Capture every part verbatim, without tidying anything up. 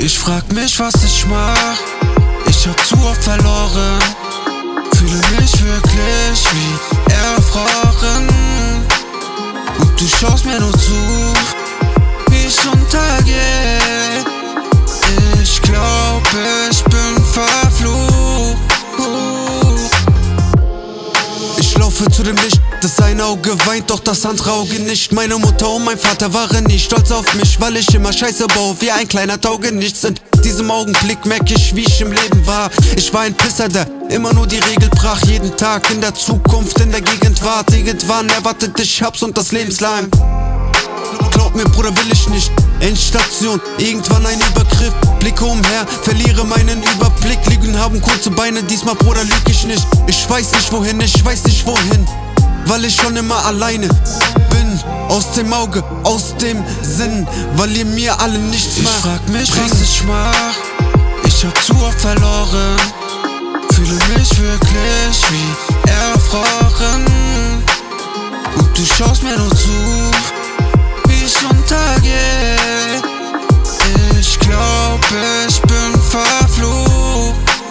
Ich frag mich, was ich mach. Ich hab zu oft verloren. Fühle mich wirklich wie erfroren. Und du schaust mir nur zu, wie ich untergehe. Ich glaub, ich bin verflucht. Ich laufe zu dem Licht, das eine Auge weint, doch das andere Auge nicht. Meine Mutter und mein Vater waren nie stolz auf mich, weil ich immer Scheiße baue, wie ein kleiner Taugenichts. In diesem Augenblick merke ich, wie ich im Leben war. Ich war ein Pisser, der immer nur die Regel brach. Jeden Tag in der Zukunft, in der Gegenwart. Irgendwann erwartet ich hab's und das lebenslang. Glaub mir, Bruder, will ich nicht. Endstation, irgendwann ein Übergriff. Blicke umher, verliere meinen Überblick. Lügen haben kurze Beine, diesmal, Bruder, lüg ich nicht. Ich weiß nicht wohin, ich weiß nicht wohin, weil ich schon immer alleine bin. Aus dem Auge, aus dem Sinn, weil ihr mir alle nichts macht. Ich frag mich, bringt. Was ich mach. Ich hab zu oft verloren. Fühle mich wirklich wie erfroren. Und du schaust mir nur zu, wie ich untergehe. Ich glaub, ich bin verflucht.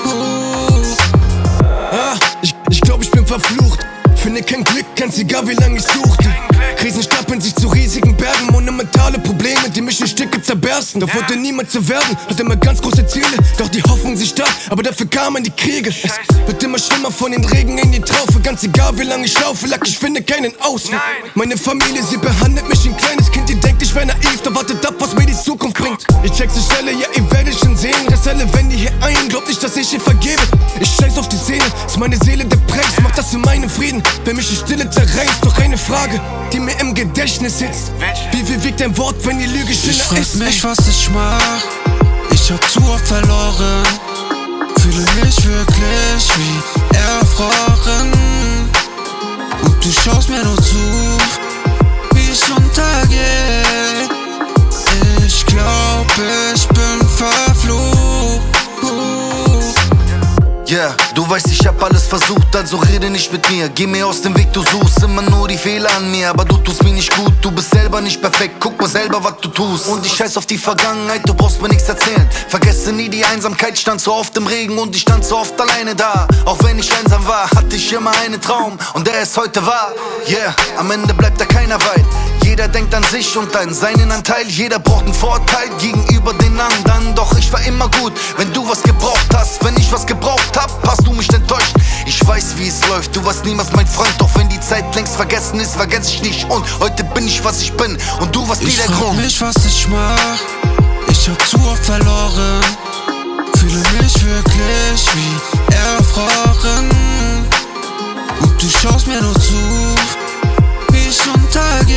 Ah, ich, ich glaub, ich bin verflucht. Finde kein Glück, ganz egal wie lange ich suchte. Krisen stapeln sich zu riesigen Bergen. Monumentale Probleme, die mich in Stücke zerbersten. Doch wollte niemand zu werden, hatte immer ganz große Ziele. Doch die Hoffnung, sie starb, aber dafür kamen die Kriege. Es wird immer schlimmer von den Regen in die Traufe. Ganz egal wie lange ich laufe, lag ich finde keinen Ausweg. Meine Familie, sie behandelt mich wie ein kleines Kind. Die denkt, ich wär naiv, da wartet ab, was mir die Zukunft bringt. Ich check die Stelle, ja ihr werdet schon sehen. Restelle, wenn die hier ein, glaubt nicht, dass ich ihr vergebe. Ich scheiß auf die Szene, ist meine Seele der Preis. Mach das für meinen Frieden, wenn mich die Stille zerreißt. Doch eine Frage, die mir im Gedächtnis sitzt: Wie viel wiegt ein Wort, wenn die Lüge schöner ist? Ich frag mich, was ich mach. Ich hab zu oft verloren. Fühle mich wirklich wie erfroren. Und du schaust mir nur zu, wie ich untergehe. Ich glaub, ich bin verflucht. Yeah, du weißt, ich hab alles versucht, also rede nicht mit mir. Geh mir aus dem Weg, du suchst immer nur die Fehler an mir. Aber du tust mir nicht gut, du bist selber nicht perfekt. Guck mal selber, was du tust. Und ich scheiß auf die Vergangenheit, du brauchst mir nichts erzählen. Vergesse nie die Einsamkeit, stand so oft im Regen und ich stand so oft alleine da. Auch wenn ich einsam war, hatte ich immer einen Traum und der ist heute wahr. Yeah, am Ende bleibt da keiner weit. Jeder denkt an sich und an seinen Anteil. Jeder braucht einen Vorteil gegenüber den anderen. Doch ich war immer gut, wenn du was gebraucht hast. Wenn ich was gebraucht hab, hast du mich enttäuscht. Ich weiß, wie es läuft, du warst niemals mein Freund. Doch wenn die Zeit längst vergessen ist, vergesse ich nicht. Und heute bin ich, was ich bin und du warst nie der Grund. Ich frag mich, was ich mach. Ich hab zu oft verloren. Fühle mich wirklich wie erfroren. Und du schaust mir nur zu, wie ich untergehe.